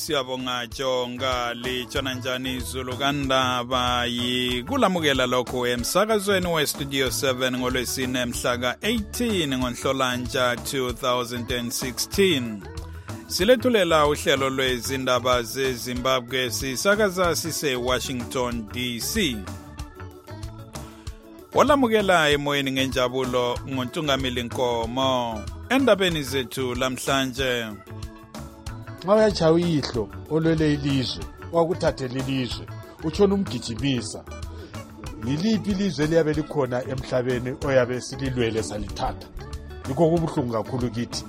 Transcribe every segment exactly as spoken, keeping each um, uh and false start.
siyabonga jonga litshona njani izulu kandaba yikulamukela lokho emsakazweni we-studio seven ngolwesine mhla ka-eighteen ngoNhlolanja two thousand sixteen. Silethulela uhlelo lwezindaba zeZimbabwe sisakaza sise-Washington D C. Walamukela emoyeni ngenjabulo nguNtungamili Nkomo. Endabeni zethu lamhlanje, nxa uyatshaya uyihlo olwele ilizwe wakuthathela ilizwe utshona umgijimisa, yiliphi ilizwe liyabe likhona emhlabeni oyabe sililwele salithatha? Yikho kubuhlungu kakhulu kithi.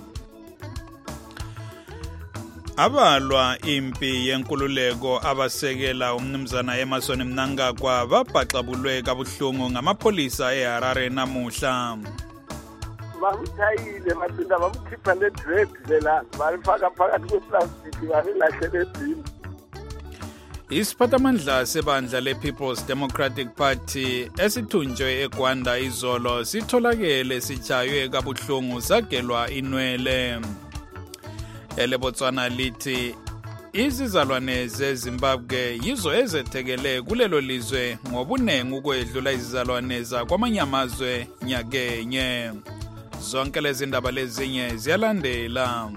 Abalwa impi yenkululeko abasekela umnumzana Emmerson Mnangagwa babhaxabulwe kabuhlungu ngamapholisa eHarare namuhla. Bamthayile basinda bamkhipha le-dread lela balifaka phakathi kweplastiki balilahle edini. Isiphathamandla sebandla le-People's Democratic Party esithunjwe eGwanda izolo sitholakele sitshaywe kabuhlungu sagelwa inwele. EleBotswana lithi izizalwane zeZimbabwe yizo ezethekele kulelo lizwe ngobunengi ukwedlula izizalwane zakwamanye amazwe nyakenye. Zonke lezi ndaba lezinye ziyalandela.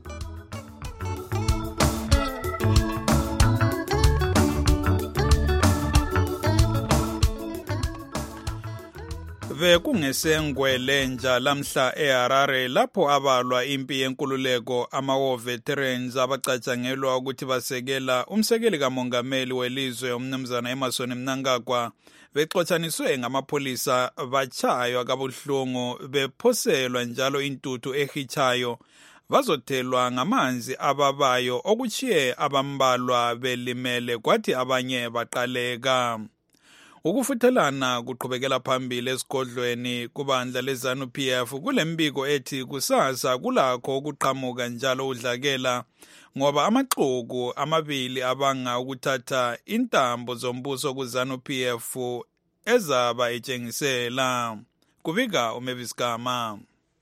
Bekungesengwele nja lamhla eHarare lapho abalwa impi yenkululeko ama-war veterans abacatshangelwa ukuthi basekela umsekeli kamongameli welizwe umnumzana Emmerson Mnangagwa bexotshaniswe ngamapholisa batshaywa kabuhlungu bephoselwa njalo intuthu ehitshayo bazothelwa ngamanzi ababayo okuchiye abambalwa belimele kwathi abanye baqaleka. Ukufuthelana kuqhubekela phambili esigodlweni kubandla leZANU P F kulembiko ethi kusasa kulakho ukuqhamuka njalo udlakela ngoba amaxuku amabili abanga ukuthatha intambo zombuso kuZANU P F ezaba etshengisela. Kubika uMavis Gama.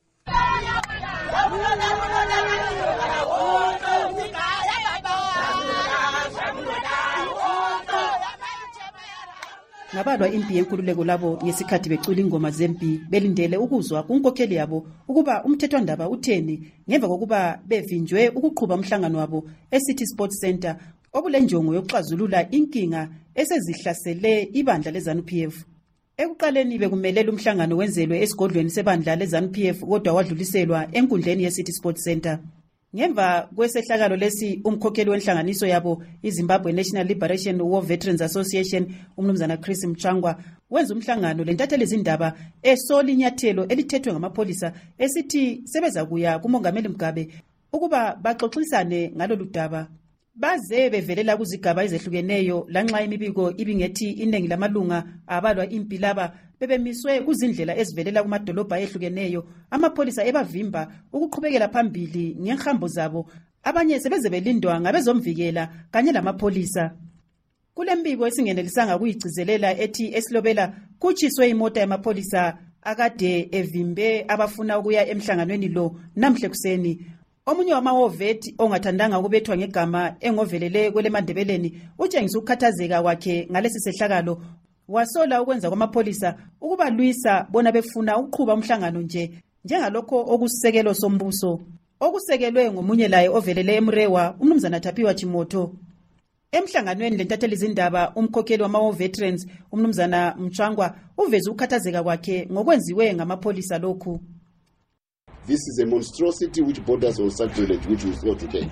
Ngabalwa impi yenkululeko labo ngesikhathi becula ingoma zempi belindele ukuzwa kunkokheli yabo ukuba umthethwandaba utheni ngemva kokuba bevinjwe ukuqhuba umhlangano wabo eCity Sports Center obulenjongo yokuxazulula inkinga esezihlasele ibandla leZANU P F. Ekuqaleni bekumelela umhlangano wenzelwe esigodlweni sebandla leZANU P F kodwa wadluliselwa enkundleni yeCity Sports Center. Ngemva kwesehlakalo lesi umkhokheli wenhlanganiso yabo iZimbabwe National Liberation War Veterans Association umnumzana Chris Mchangwa wenza umhlangano lentatheli izindaba esoli inyathelo elithethwe ngamapholisa esithi sebeza kuya kumongameli Mugabe ukuba baxoxisane ngalolu daba. Baze bevelela kuzigaba ezehlukeneyo lanxa imibiko ibingethi iningi lamalunga abalwa impi laba bebemiswe kuzindlela ezivelela kumadolobha ehlukeneyo amapholisa ebavimba ukuqhubekela phambili ngehambo zabo abanye sebeze belindwa ngabezomvikela kanye lamapholisa. Kule mbiko esingenelisanga kuyigcizelela ethi esilobela kuchiswe imota yamapholisa akade evimbe abafuna ukuya emhlanganweni lo namhle kuseni. Omunye wamahoveti ongathandanga ukubethwa ngegama engovelele kwele Mandebeleni utshengisa ukukhathazeka kwakhe ngalesi sehlakalo wasola ukwenza kwamapholisa ukuba lwisa bona befuna ukuqhuba umhlangano nje njengalokho okusekelo sombuso okusekelwe ngomunye laye ovelele eMrewa umnumzana Thapiwa Chimoto. Emhlanganweni lentatheli izindaba umkhokheli wama-war veterans umnumzana Mchangwa uveza ukukhathazeka kwakhe ngokwenziwe ngamapholisa lokhu. This is a monstrosity which borders on sacrilege, which we saw today.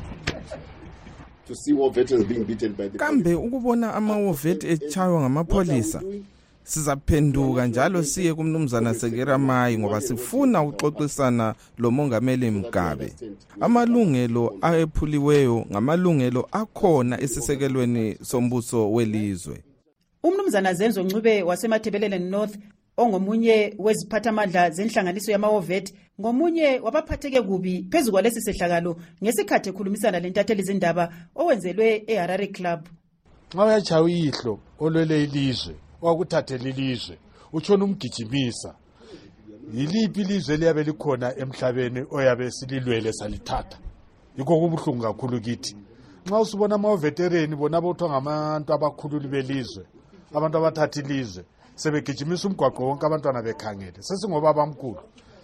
To see war veterans being beaten by the kambe ukubona ama-war vet etshaywa ngamapholisa sizaphenduka njalo siye kumnumzana Sekela Mai ngoba sifuna ukuxoxisana lo mongameli Mugabe. Amalungelo ayephuliweyo ngamalungelo akhona esisekelweni sombuso welizwe. Umnumzana Zenzo Ncube wasemathebelele North ongomunye weziphathamandla zenhlanganiso yama-Ovet ngomunye wabaphatheke kubi phezu kwalesi sehlakalo ngesikhathi ekhulumisana lentatheli izindaba owenzelwe eHarare Club. Nxa uyatshaya uyihlo olwele ilizwe wakuthathela ilizwe utshona umgijimisa, yiliphi ilizwe liyabe likhona emhlabeni oyabe sililwele salithatha? Yikho kubuhlungu kakhulu kithi. nxa usibona ama-veteran bona bothiwa ngabantu abakhululi belizwe, abantu abathatha ilizwe, sebegijimisa umgwaqo wonke abantwana bekhangele. Sesingoba abamkhulu,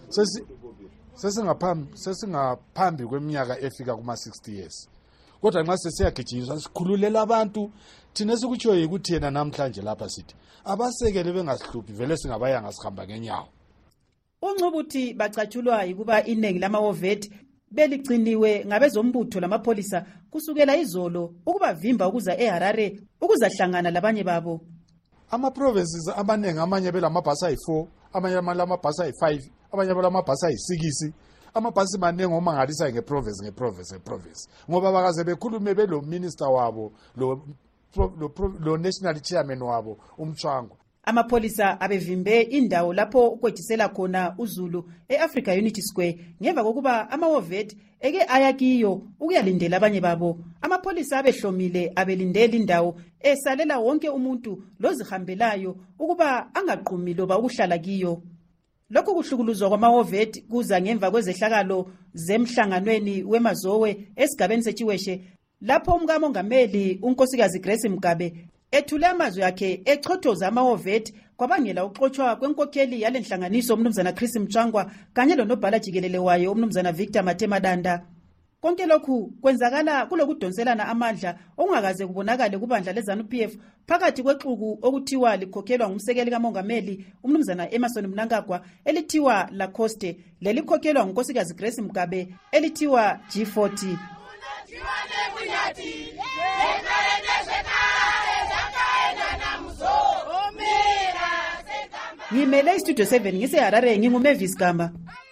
sesingaphambi kweminyaka efika kuma-sixty years. Kodwa nxa sesiyagijimisa sikhululela abantu, thina sikutshiwo yikuthi yena namhlanje lapha sithi abasekele bengasihluphi, vele singabayanga sihamba ngenyawo. UNcubuthi bacatshulwa yikuba iningi lama-wovet beligciniwe ngabezombutho lamapholisa kusukela izolo ukubavimba ukuza eHarare ukuzahlangana labanye babo. Ama-provinces amaningi amanye belamabhasi ayi-four, amanye alamabhasi ayi-five, amanye belamabhasi ayi-six. Amabhasi maningi omangalisa ngeprovince ngeprovince ngeprovince, ngoba bakaze bekhulume belo minister wabo lo lo, lo national chairman wabo uMthwangwa. Amapholisa abevimbe indawo lapho ukwejisela khona uZulu eAfrica Unity Square ngemva kokuba ama-wovet eke ayakiyo ukuyalindela abanye babo. Amapholisa abehlomile abelindela indawo esalela wonke umuntu lozihambelayo ukuba angaqhumi loba ukuhlala kiyo. Lokhu kuhlukuluzwa kwama-wovet kuza ngemva kwezehlakalo zemhlanganweni wemazowe esigabeni seChiweshe lapho umkamongameli unkosikazi Grace Mugabe ethule amazwi akhe echothoza ama-wovet kwabangela uxotshwa kwenkokheli yale nhlanganiso umnumzana Chris Mchangwa kanye lonobhala jikelele wayo umnumzana Victor Matemadanda. Konke lokhu kwenzakala kulokudonselana amandla okungakaze kubonakale kubandla leZANU-P F phakathi kwexuku okuthiwa likhokhelwa ngumsekeli kamongameli umnumzana Emerson Mnangagwa elithiwa Lacoste, lelikhokhelwa ngunkosikazi Grace Mugabe elithiwa G forty. Ngimele iStudio seven ngiseHarare nginguMavis Gamba.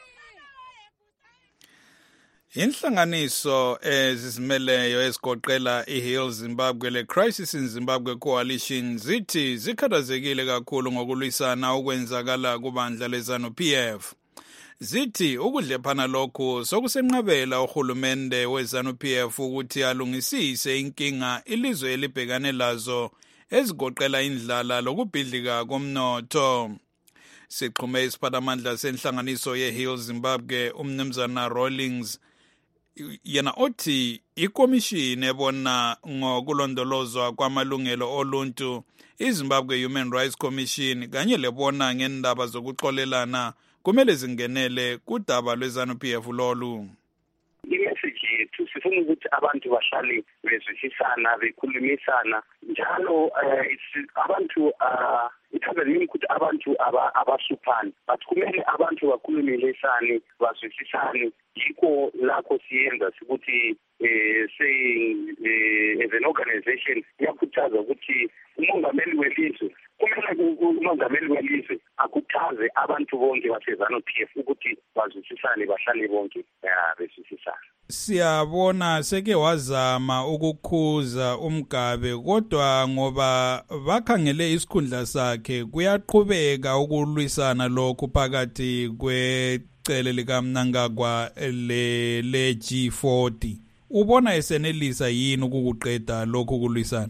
Inhlanganiso ezizimeleyo ezigoqela iHeal Zimbabwe le-Crisis in Zimbabwe Coalition zithi zikhathazekile kakhulu ngokulwisana okwenzakala kubandla leZANU-P F. Zithi ukudlephana lokhu sokusenqabela uhulumende weZANU-P F ukuthi alungisise inkinga ilizwe elibhekane lazo ezigoqela indlala lokubhidlika komnotho. Siqhume isiphathamandla senhlanganiso yeHeal Zimbabwe umnumzana Rawlings yena othi ikomishini ebona ngokulondolozwa kwamalungelo oluntu iZimbabwe Human Rights Commission kanye lebona ngendaba zokuxolelana kumele zingenele kudaba lweZANU-P F lolu. Imessage yethu sifuna ukuthi abantu bahlale bezwisisana bekhulumisana njalo abantu ithaberini ukuthi abantu abasuphani but kumele abantu bakhulumisane bazwisisane. Yikho lakho siyenza ukuthi saying as an organization iyakhuthaza ukuthi umongameli welizwe kumele umongameli welizwe akhuthaze abantu bonke baseZANU-P F ukuthi bazwisisane bahlale bonke bezwisisane. Siyabona seke wazama ukukhuza uMgabe kodwa ngoba bakhangele isikhundla sakhe kuyaqhubeka ukulwisana lokhu phakathi kwecele likaMnangagwa le le G forty. Ubona esenelisa yini ukukuqeda lokhu kulwisana?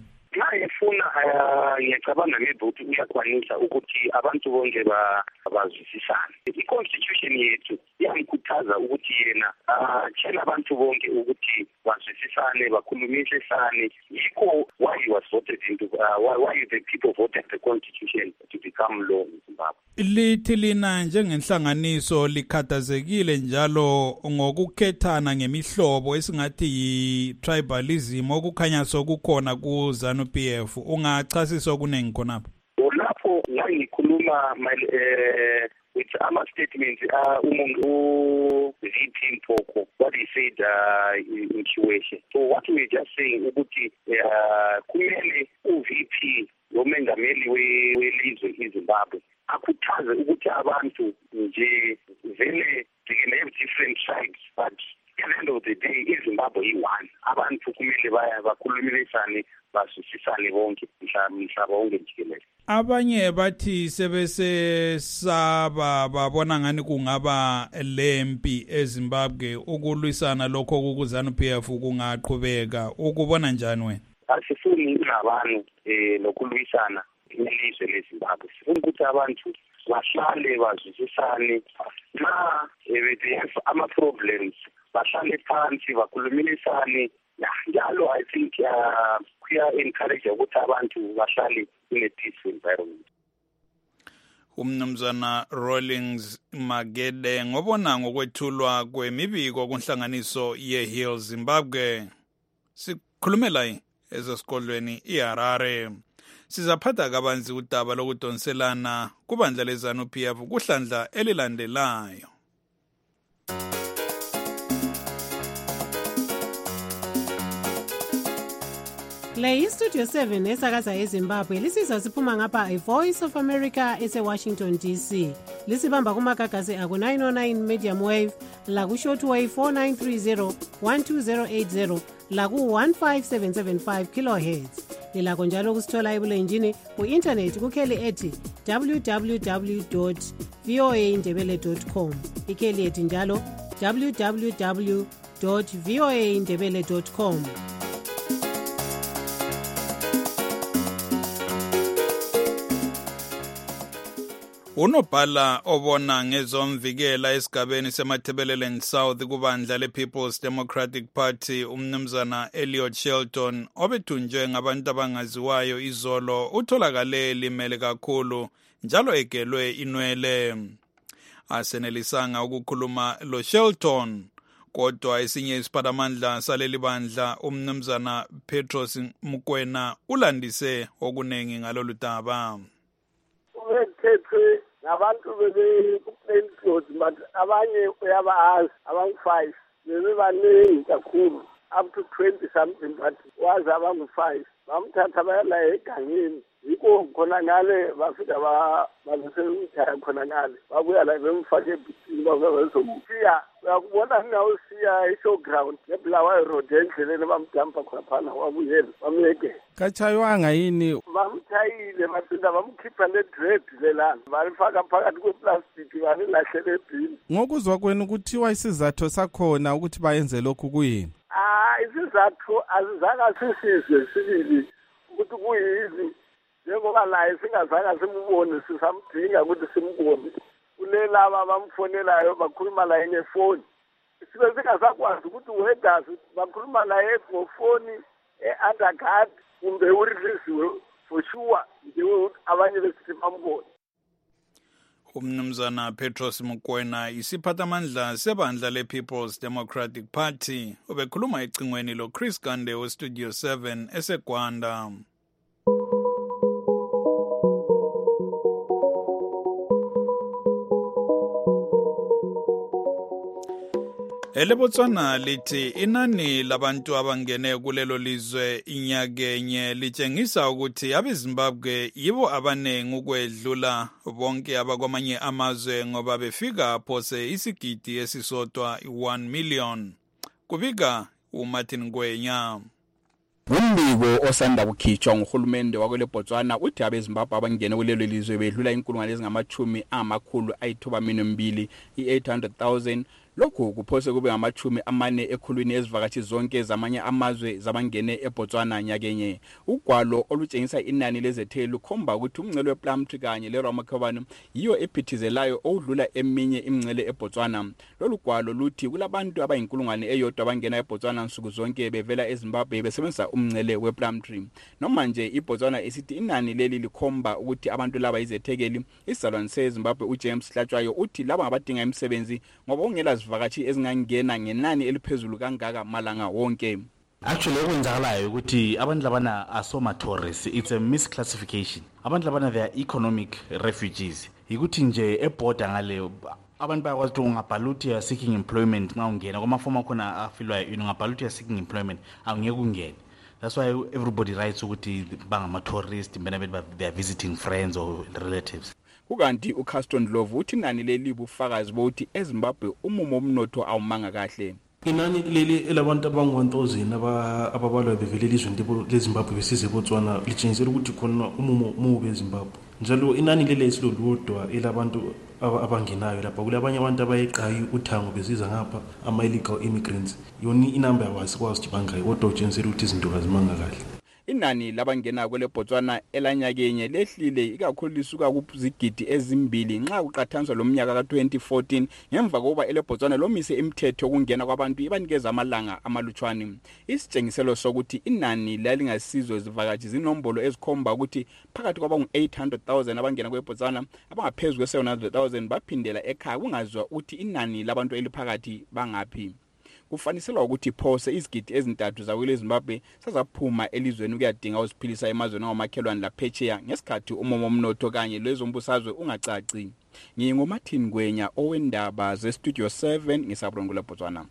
Ngiyacabanga ngevote uyakwanisa ukuthi abantu bonke bazwisisane. I-constitution yethu iyamkhuthaza ukuthi yena atshela abantu bonke ukuthi bazwisisane bakhulumisane. Yikho why he was voted into uh, why, why the people voted the constitution to become law in Zimbabwe. Lithi lina njengenhlanganiso likhathazekile njalo ngokukhethana ngemihlobo esingathi yi-tribalism okukhanya sokukhona kuZANU-P F. Ungachasisa okunengi khonapho? Lapho ngikhuluma eh with ama statements umuntu V P Mpoko what he said uh, in Chiweshe. So what we just saying ukuthi kumele u-V P lomengameli welizwe iZimbabwe akhuthaze ukuthi abantu nje vele they have different tribes but at the end of the day iZimbabwe yi-one. Abantu kumele baya bakhulumisane bazwisisane bonke mhlaba wonke jikelele. Abanye bathi sebese saba babona ngani kungaba lempi eZimbabwe ukulwisana lokho kuZANU-P F kungaqhubeka. Ukubona njani wena? Asifuni nabantu eh lokulwisana ilizwe leZimbabwe. Sifuna ukuthi abantu bahlale bazwisisane na they have ama problems bahlale phansi bakhulumisane njalo I think uh, kuya-encourage ukuthi abantu bahlale in a peaceful environment. Umnumzana Rawlings Magede ngobona ngokwethulwa kwemibiko kunhlanganiso ye-Heal Zimbabwe. Sikhulumela ezesikolweni iHarare. Sizaphatha kabanzi udaba lokudonselana kubandla leZANU-P F kuhlandla elilandelayo. Le iStudio seven esakaza eZimbabwe lisizwa siphuma ngapha iVoice of America ese-Washington D C. Lisibamba kumagagasi aku nine oh nine medium wave, laku shortwave four nine three zero one two zero eight zero, laku one five seven seven five kilohertz. Lilakho njalo kusithola ebulenjini ku-internet kukheli ethi w w w dot voa ndebele dot com. Ikheli ethi njalo w w w dot voa ndebele dot com. Unobhala obona ngezomvikela esigabeni semathebeleleni South kubandla le-People's Democratic Party umnumzana Elliot Shelton obethunjwe ngabantu abangaziwayo izolo utholakale limele kakhulu njalo egelwe inwele. Asenelisanga ukukhuluma lo Shelton kodwa esinye isiphatamandla saleli bandla umnumzana Petros Mukwena ulandise okunengi ngalolu daba. Nabantu bebe-plain clothes but abanye uyabazi abangu-five bebebaningi kakhulu up to twenty something but wazi abangu-five bamthatha bayala egangeni yikho khona ngale bafika babesemthaya khona ngale babuya la bemfake ebhitini bazomsiya uyakubona ngawusiya i-showground nebulawayo road endleleni bamdampa khonaphana wabuyela bamyeke kachaywanga yini bamthayile baphinda bamkhipha le-dread lelana balifaka phakathi kweplastiki balilahlela ebhini. Ngokuzwa kwenu kuthiwa isizathu sakhona ukuthi bayenze lokhu kuyini? Ah isizathu azizanga sisizwe sibili ukuthi kuyini njengoba naye singazanga simbone sisamdinga ukuthi simbone kulelaba bamfonelayo bakhuluma naye ngefoni sibe singasakwazi ukuthi wedazi bakhuluma naye ngefoni e-undercard kumbe ureleasiwe for sure njewe abanye besithi bambone. Umnumzana Petros Mukwena isiphathamandla sebandla le-People's Democratic Party ubekhuluma ecingweni lo Chris Gande weStudio seven eseGwanda. Elebotswana lithi inani labantu abangene kulelo lizwe inyakenye litshengisa ukuthi abeZimbabwe yibo abanengi ukwedlula bonke abakwamanye amazwe ngoba befika phose isigidi esisodwa one million. Kubika uMartin Gwenya. Umbiko osanda kukhitshwa nguhulumende wakwele Botswana uthi abeZimbabwe abangene kulelo lizwe bedlula inkulungwane ezingamachumi amakhulu ayithoba mbili i-eight hundred thousand. Lokhu kuphose kube ngamachumi amane ekhulwini ezivakashi zonke zamanye amazwe zabangene eBotswana nyakenye. Ugwalo olutshengisa inani lezetheli lukhomba ukuthi umngcele wePlumtree kanye leRamakhobanyo yiyo ephithizelayo odlula eminye imingcele eBotswana. Lolu gwalo luthi kulabantu abayinkulungwane eyodwa abangena eBotswana nsuku zonke bevela eZimbabwe besebenzisa umngcele wePlumtree. Noma nje iBotswana isithi inani leli likhomba ukuthi abantu laba izethekeli. Isalwane seZimbabwe uJames Hlatshwayo uthi laba abadinga imisebenzi ngoba ungela zivakashi ezingangena ngenani eliphezulu kangaka malanga wonke. Actually okwenzakalayo ukuthi abantu labana asoma tourists, it's a misclassification. Abantu labana they are economic refugees. Yikuthi nje eborder ngale abantu bayakwazi ukuthi ungabhaluthi ya seeking employment nxa ungena kwamafoma khona afilwayo ungabhaluthi ya seeking employment angeke ungene. That's why everybody writes ukuthi bangama tourists benabet they are visiting friends or relatives. Ukanti uCaston Love uthi inani leli bufakazi bokuthi eZimbabwe umumo omnotho awumanga kahle. Inani leli elabantu abangu one thousand ababalwa bevele elizweni leZimbabwe besize eBotswana litshengisela ukuthi khona umumo mubi eZimbabwe. Njalo inani leli esilodwa elabantu abangenayo lapha kulabanye abantu abayeqhayi uthango besiza ngapha ama illegal immigrants. Yoni inamba yawasikwazi ukuthi bangayi kodwa utshengisela ukuthi izinto azimanga kahle. inani labangena kwele Botswana elanyakenye lehlile ikakhulu lisuka kuzigidi ezimbili nxa kuqathaniswa lomnyaka ka twenty fourteen ngemva kokuba ele Botswana lomise imithetho yokungena kwabantu ibanikeza amalanga amalutshwane. Isitshengiselo sokuthi inani lalingasizwe zivakashi zinombolo ezikhomba ukuthi phakathi kwabangu eight hundred thousand abangena kwe Botswana abangaphezulu kwe seven hundred thousand baphindela ekhaya kungazwa ukuthi inani labantu eliphakathi bangaphi. Kufaniselwa ukuthi phose izigidi ezintathu zakwele Zimbabwe sazaphuma elizweni ukuyadinga usiphilisa emazweni ngamakhelwane laphetsheya ngesikhathi umomo omnotho kanye lezombusazwe ungacaci. NginguMartin Ngwenya owendaba ze Studio seven ngisabrongola Botswana.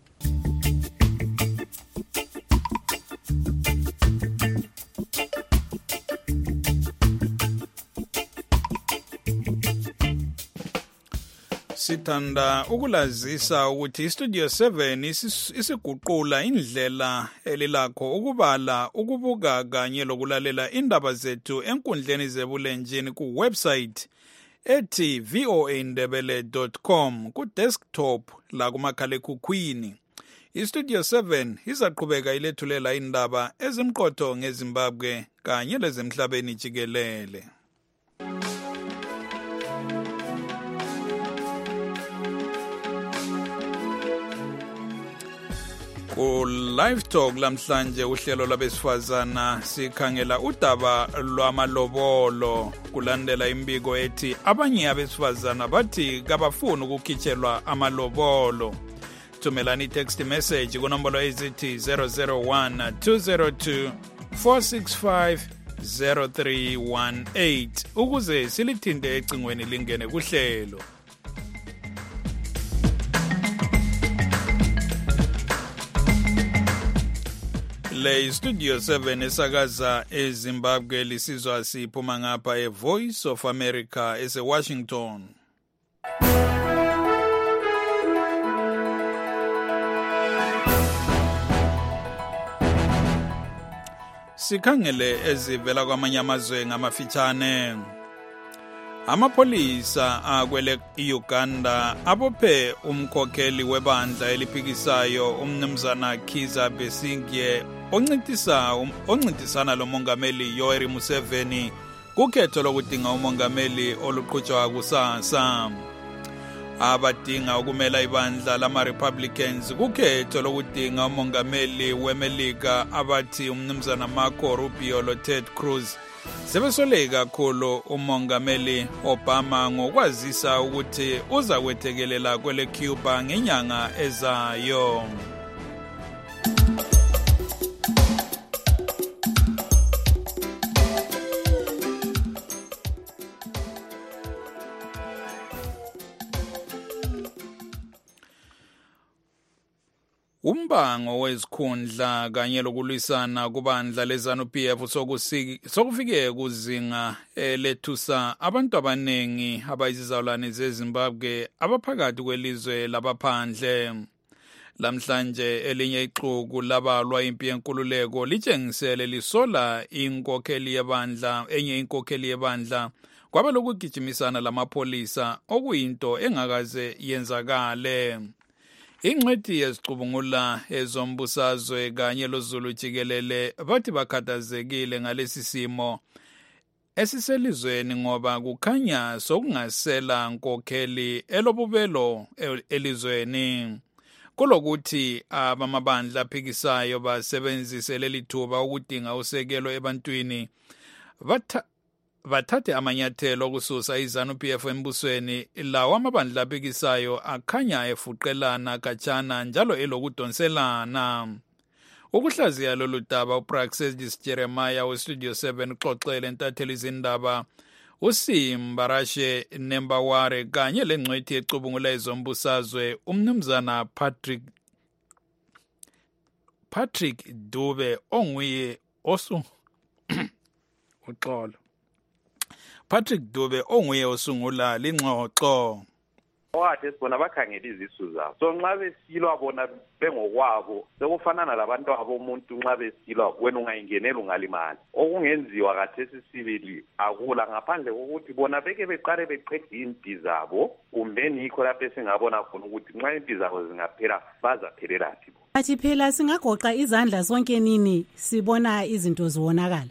Sithanda ukulazisa ukuthi iStudio seven isiguqula indlela elilakho ukubala, ukubuka kanye lokulalela indaba zethu enkundleni zebulenjini ku website ethi voa ndebele dot com ku desktop la kumakhalekhukhwini. iStudio seven izaqhubeka ilethulela indaba ezimqotho ngeZimbabwe kanye lezemhlabeni jikelele. Ku live talk lamhlanje uhlelo labesifazana sikhangela udaba lwamalobolo kulandela imbiko ethi abanye abesifazana bathi kabafuni ukukhitshelwa amalobolo. Thumelani text message kunombolo ezithi zero zero one two zero two four six five zero three one eight ukuze silithinde ecingweni lingene kuhlelo. Le Studio seven esakaza eZimbabwe lisizwa siphuma ngapha eVoice of America ese Washington. Sikhangele ezivela kwamanye amazwe ngamafitshane. Amapolisa akwele Uganda abophe umkhokheli webandla eliphikisayo umnumzana Kizza Besigye oncintisa oncintisana lomongameli Yoweri Museveni kukhetho lokudinga umongameli oluqhutshwa kusasa. Abadinga ukumela ibandla lama Republicans kukhetho lokudinga umongameli weMelika abathi umnumzana Marco Rubio lo Ted Cruz sebesoleka kakhulu umongameli Obama ngokwazisa ukuthi uza kwethekelela kwele Cuba ngenyanga ezayo. Umbango wezikhundla kanye lokulwisana kubandla leZANU-P F sokufike kuzinga lethusa abantu abanengi abayizizalwane zeZimbabwe abaphakathi kwelizwe labaphandle. Lamhlanje elinye ixuku labalwa impi yenkululeko litshengisele lisola inkokheli yebandla enye inkokheli yebandla kwabe lokugijimisana lamapolisa okuyinto engakaze yenzakale. Ingcwethi yezicubungula ezombusazwe kanye loZulu jikelele bathi bakhathazekile ngalesi simo esiselizweni ngoba kukhanya sokungasela nkokheli elobubelo elizweni. Kulokuthi abamabandla aphikisayo basebenzise leli thuba ukudinga usekelo ebantwini batha bathathe amanyathelo okususa iZANU-P F embusweni lawo amabandla aphikisayo akhanya efuqelana kachana njalo elokudonselana. Ukuhlaziya lolu daba uPraxedis Jeremiah weStudio seven uxoxele entatheli izindaba uSimbarashe Nembaware kanye lengcwethi ecubungula ezombusazwe umnumzana Patrick Patrick Dube onguye osu uxolo Patrick Dube onguye osungula lingxoxo. Owathi sibona bakhangela izisu zawo. So nxa besilwa bona bengokwabo sekufanana labantu abomuntu nxa besilwa wena ungayingenela ungalimala. Okungenziwa kathesi sibili akula ngaphandle kokuthi bona beke beqale beqede impi zabo kumbe nikho lapho singabona khona ukuthi nxa impi zabo zingaphela bazaphelelaphi. Athi phela singagoqa izandla sonke nini sibona izinto ziwonakala.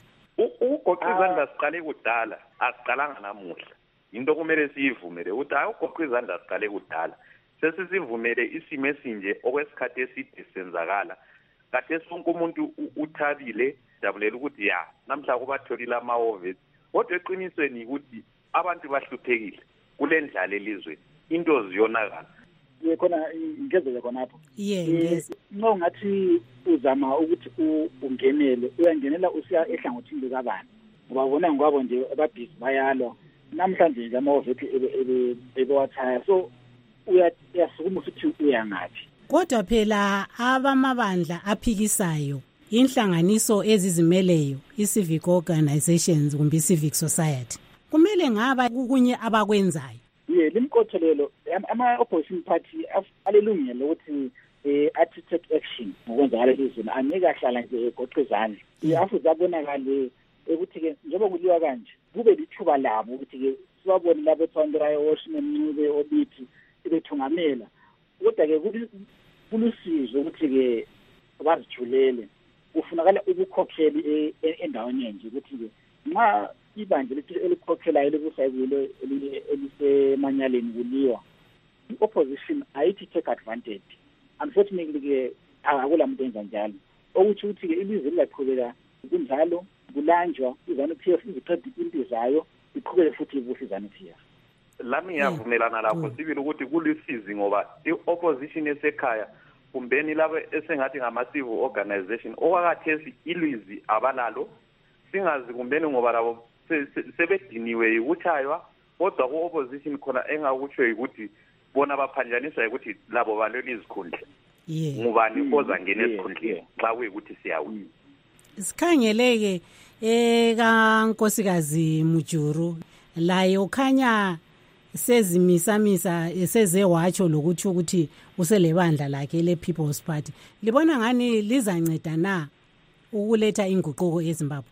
Ugoqa izandla siqale kudala, asiqalanga namuhla. Into kumele siyivumele ukuthi hayi ugoqa izandla siqale kudala. Sesisivumele isimo esinje okwesikhathi eside senzakala. Kade sonke umuntu uthabile jabulela ukuthi ya namhla kubatholile ama-ovet. Kodwa eqinisweni ukuthi abantu bahluphekile kule ndlala elizweni. Into ziyonakala. Ye khona ngezele khonapho. Yes. No ngathi uzama ukuthi ungenele, uyangenela usiya ehlangothini likabani. Ngoba bona ngwabo nje ababhizi bayalwa. Namhlanje nje ama-ovet ebe ebewathaya. So uyasukuma ukuthi uyangathi. Kodwa phela abamabandla aphikisayo inhlanganiso ezizimeleyo i-civic organizations kumbe i-civic society kumele ngaba kunye abakwenzayo. Ye limkothelelo ama-opposition party alelungelo ukuthi eh athi take action ngokwenzakala lezona anika hlala nje egoqa izandla. Afu zabonakale ukuthi ke njengoba kuliwa kanje kube lithuba labo ukuthi ke sibabone labo Thwangirayo Oshimemncube obithi ebethungamela. Kodwa ke kulusizo ukuthi ke bazijulele kufunakala ukukhokheli endaweni enje ukuthi ke nxa ibandla elikhokhelayo elikusayibule elisemanyaleni kuliwa i-opposition ayithi take advantage. Unfortunately ke akula muntu enza njalo okuthi ukuthi ke ilizwe liyaqhubeka kunjalo kulanjwa izanu-P F iziqeda impilo zayo iqhubeke futhi ibuhle izanu-P F. Lami ngiyavumelana lakho sibili ukuthi kulisizi ngoba i-opposition esekhaya kumbeni labo esengathi ngama-civil organization okwakathesi ilizwi abalalo singazi kumbeni ngoba labo sebediniwe yikuthaywa kodwa ku-opposition khona engakutsho yikuthi bona baphanjaniswa yikuthi labo balwela izikhundla. Ngubani ozangena esikhundleni xa kuyikuthi siyawina. Sikhangeleke ekankosikazi Mujuru laye ukhanya sezimisamisa sezewatsho lokuthi ukuthi uselebandla lakhe le-People's Party. Libona ngani lizanceda na ukuletha inguquko eZimbabwe?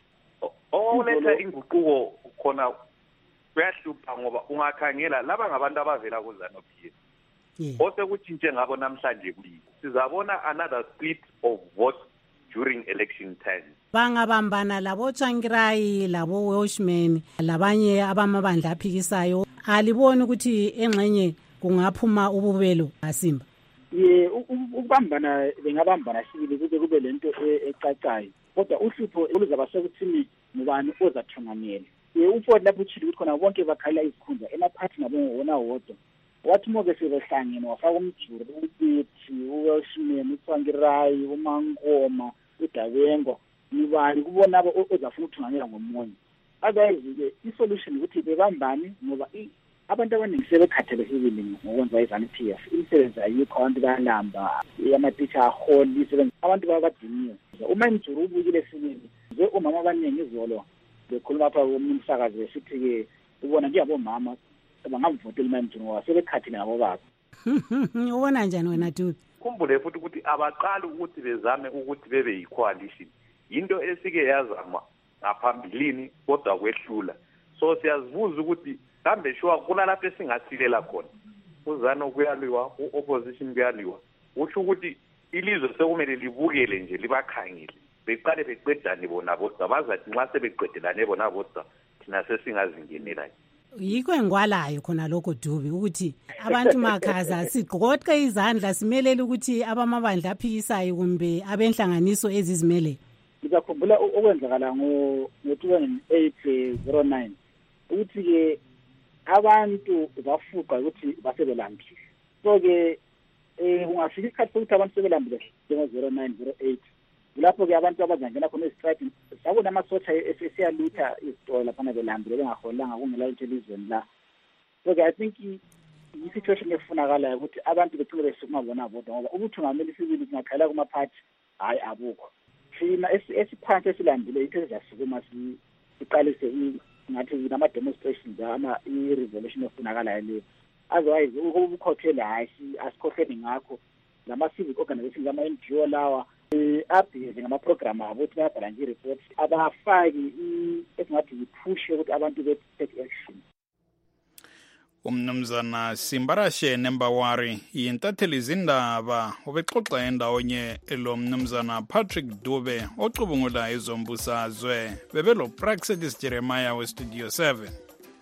Okuletha inguquko khona kuyahlupha ngoba ungakhangela laba ngabantu abavela kuZanu-P F. Osekutshintshe ngabo namhlanje kuyi. Sizabona another split of vote during election time. Bangabambana labo Tsvangirai labo Welshman labanye abamabandla aphikisayo aliboni ukuthi engxenye kungaphuma ububelo asimba. Ye ukubambana bengabambana sibili kube kube lento ecacayo kodwa uhlupho oluzaba sekuthini ngubani ozathungamela. Ye uFord lapho uthile ukuthi khona bonke bakhala izikhundla emaphathi nabo wona wodwa. Wathi moke sibehlangene wafaka umjuru ubithi uWelshman uTsvangirai uMankoma uDabengo ngibani kubona abo ozafuna ukuthungamela ngomunye. Otherwise ke isolution ukuthi bebambani ngoba abantu abaningi sebekhathalekile ngokwenza izanu-P F. Imisebenzi ayikho abantu bayalamba amatitsha aholi isebenzi abantu babadiniwe. Uma imjuru ubukile sibili nje umama abaningi izolo bekhuluma apha kumsakazi besithi ke ubona njengabomama bangamvotela imjuru ngoba sebekhathile nabo babo. Ubona njani wena Dubi? Khumbule futhi ukuthi abaqali ukuthi bezame ukuthi bebe yi-coalition. Into esike yazama ngaphambilini kodwa kwehlula. So siyazibuza ukuthi kambe shuwa kunalapho esingasilela khona. UZanu kuyaliwa, u-opposition kuyaliwa. Usho ukuthi ilizwe sekumele libukele nje libakhangile. Beqale beqedane bona bodwa bazathi nxa sebeqedelane bona bodwa thina sesingazingenela. Yikho engwalayo khona lokho Dubi ukuthi abantu makhaza sigoqe izandla simelele ukuthi abamabandla aphikisayo kumbe abenhlanganiso ezizimele. Ngizakhumbula okwenzakala ngo two thousand eight oh nine ukuthi ke abantu bafuqa ukuthi basebelambile. So ke eh ungafika isikhathi sokuthi abantu sebelambile ngo oh nine oh eight lapho ke abantu abazangena khona estrike sakuna amasotsha esiyalutha izitolo lapha belambile bengaholanga kungela into elizweni la. So ke I think i-situation efunakala ukuthi abantu becile besukuma bona bodwa ngoba ubuthungameli sibili kungaqala kumaphathi hayi abukho. Thina esiphansi esilambile into ezasukuma siqalise ngathi nama-demonstrations ama i-revolution efunakalayo leyo. Otherwise ukukhokhela hayi asikhokheli ngakho lama-civic organizations ama-N G O lawa abhize ngamaprogramu abo ukuthi bayabhala nje i-report abafaki esingathi yi-push yokuthi abantu be-take action. Umnumzana Simbarashe Nembawari yintatheli izindaba ubexoxa endawonye lo mnumzana Patrick Dube ocubungula ezombusazwe bebelo Praxedis Jeremiah we Studio seven.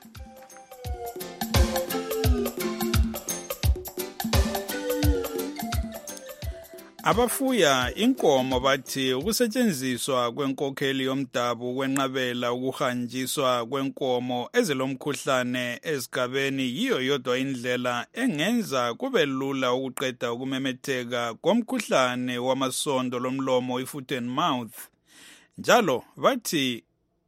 Abafuya inkomo bathi ukusetshenziswa kwenkokheli yomdabu kwenqabela ukuhanjiswa kwenkomo ezilomkhuhlane esigabeni yiyo yodwa indlela engenza kube lula ukuqeda ukumemetheka komkhuhlane wamasondo lomlomo i-foot and mouth. Njalo bathi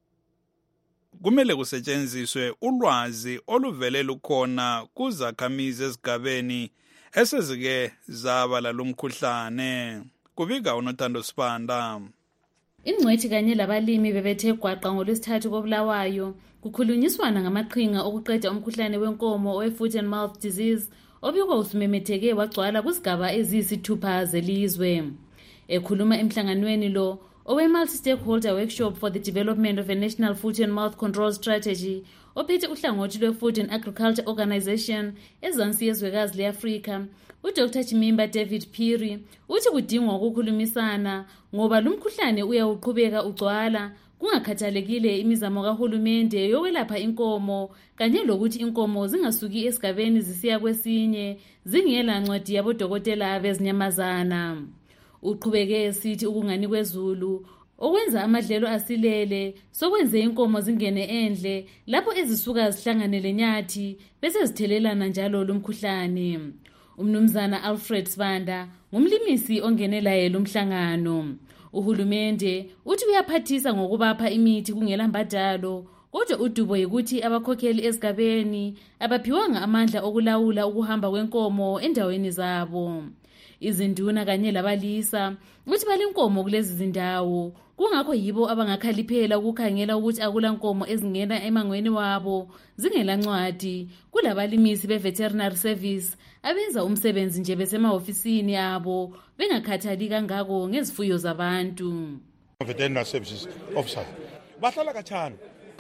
kumele kusetshenziswe ulwazi oluvele lukhona kuzakhamizi esigabeni esezike zaba lalomkhuhlane. Kubika uNothando Sibanda. Ingcwethi kanye labalimi bebethe gwaqa ngolwesithathu koBulawayo kukhulunyiswana ngamaqhinga okuqeda umkhuhlane wenkomo owe-foot and mouth disease obikwa usumemetheke wagcwala kusigaba eziyisithupha zelizwe. Ekhuluma emhlanganweni lo owe-multi-stakeholder workshop for the development of a national foot and mouth control strategy ophethe uhlangothi lwe-Food and Agriculture Organization ezansi yezwekazi le-Afrika, uDr Chimimba David Phiri uthi kudingwa ukukhulumisana ngoba lumkhuhlane uyawuqhubeka ugcwala kungakhathalekile imizamo kahulumende yokwelapha inkomo kanye lokuthi inkomo zingasuki esigabeni zisiya kwesinye zingela ncwadi yabodokotela bezinyamazana. Uqhubeke esithi ukungani kwezulu okwenza amadlelo asilele sokwenze inkomo zingene endle lapho ezisuka zihlangane lenyathi bese zithelelana njalo lumkhuhlane. Umnumzana Alfred Sibanda ngumlimisi ongenelaye lumhlangano. Uhulumende uthi uyaphathisa ngokubapha imithi kungela mbadalo, kodwa udubo yikuthi abakhokheli esigabeni abaphiwanga amandla okulawula ukuhamba kwenkomo endaweni zabo. Izinduna kanye labalisa uthi balenkomo kulezi zindawo, kungakho yibo abangakhaliphela ukukhangela ukuthi akula nkomo ezingena emangweni wabo zingela ncwadi kulabalimisi be-veterinary service abenza umsebenzi nje besemahofisini abo bengakhathali kangako ngezifuyo zabantu. Veterinary services officer bahlala kachana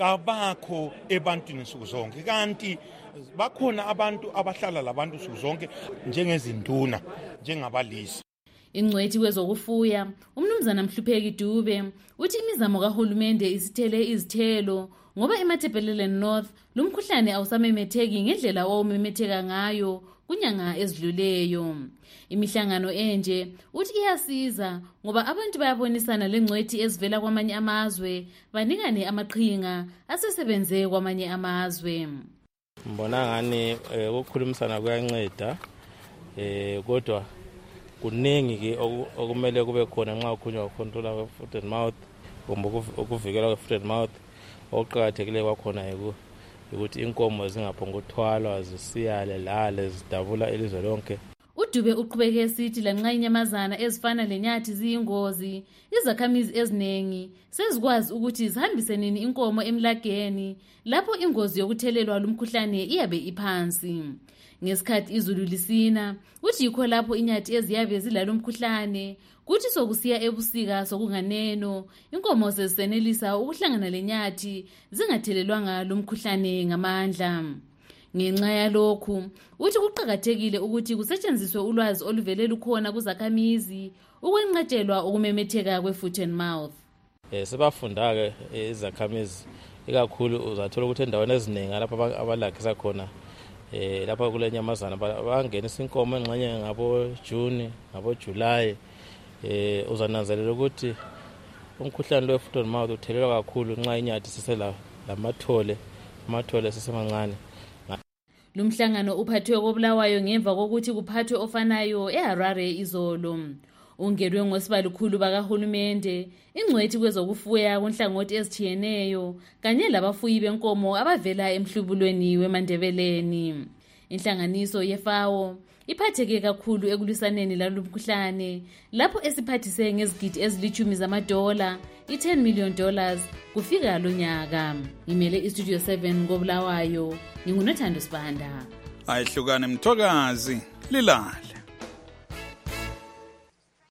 kabakho ebantwini nsuku zonke, kanti bakhona abantu abahlala labantu nsuku zonke njengezinduna njengabalisi. Ingcwethi wezokufuya umnumzana Mhlupheki Dube uthi imizamo kahulumende isithele izithelo ngoba eMatabeleland North lumkhuhlane awusamemetheki ngendlela owawumemetheka ngayo kunyanga ezidluleyo. Imihlangano enje uthi iyasiza ngoba abantu bayabonisana lengcwethi ezivela kwamanye amazwe banikane amaqhinga asesebenze kwamanye amazwe. Mbona ngani ukukhulumisana kuyanceda eh kodwa kuningi ke okumele kube khona nxa ukhunywa ukontrola kwe-foot and mouth kumbe ukuvikela kwe-foot and mouth. Okuqakathekile kwakhona ukuthi inkomo zingaphonga ukuthwalwa zisiyale lale zidabula ilizwe lonke. Udube uqhubeke esithi lanxa inyamazana ezifana lenyathi ziyingozi, izakhamizi eziningi sezikwazi ukuthi zihambise nini inkomo emlageni lapho ingozi yokuthelelwa lumkhuhlane iyabe iphansi. Ngesikhathi izulu lisina uthi yikho lapho inyathi eziyabe zilalomkhuhlane kuthi sokusiya ebusika sokunganeno inkomo sezisenelisa ukuhlangana lenyathi zingathelelwanga lumkhuhlane ngamandla. Ngenxa yalokhu uthi kuqhakathekile ukuthi kusetshenziswe ulwazi oluvele lukhona kuzakhamizi ukwenqatshelwa ukumemetheka kwe-foot and mouth. Eh sebafunda ke izakhamizi ikakhulu uzathola ukuthi endaweni eziningi lapha abalakhisa khona eh lapha kule nyamazana bangenisa inkomo engxenye ngabo June ngabo July eh uzananzelela ukuthi umkhuhlane lo we-foot and mouth uthelelwa kakhulu nxa inyathi sisela lamathole amathole sisemancane. Lumhlangano uphathwe koBulawayo ngemva kokuthi kuphathwe ofanayo eHarare izolo. Ungelwe ngosibalukhulu bakahulumende, ingcwethi kwezokufuya kunhlangothi ezithiyeneyo kanye labafuyi benkomo abavela emhlubulweni weMandebeleni. Inhlanganiso yeFAO iphatheke kakhulu ekulwisaneni lalomkhuhlane lapho esiphathise ngezigidi ezilithumi zamadola i-ten million dollars kufika lo nyaka. Ngimele iStudio seven koBulawayo, nginguNothando Sibanda. Ayihlukane Mthokazi lilale.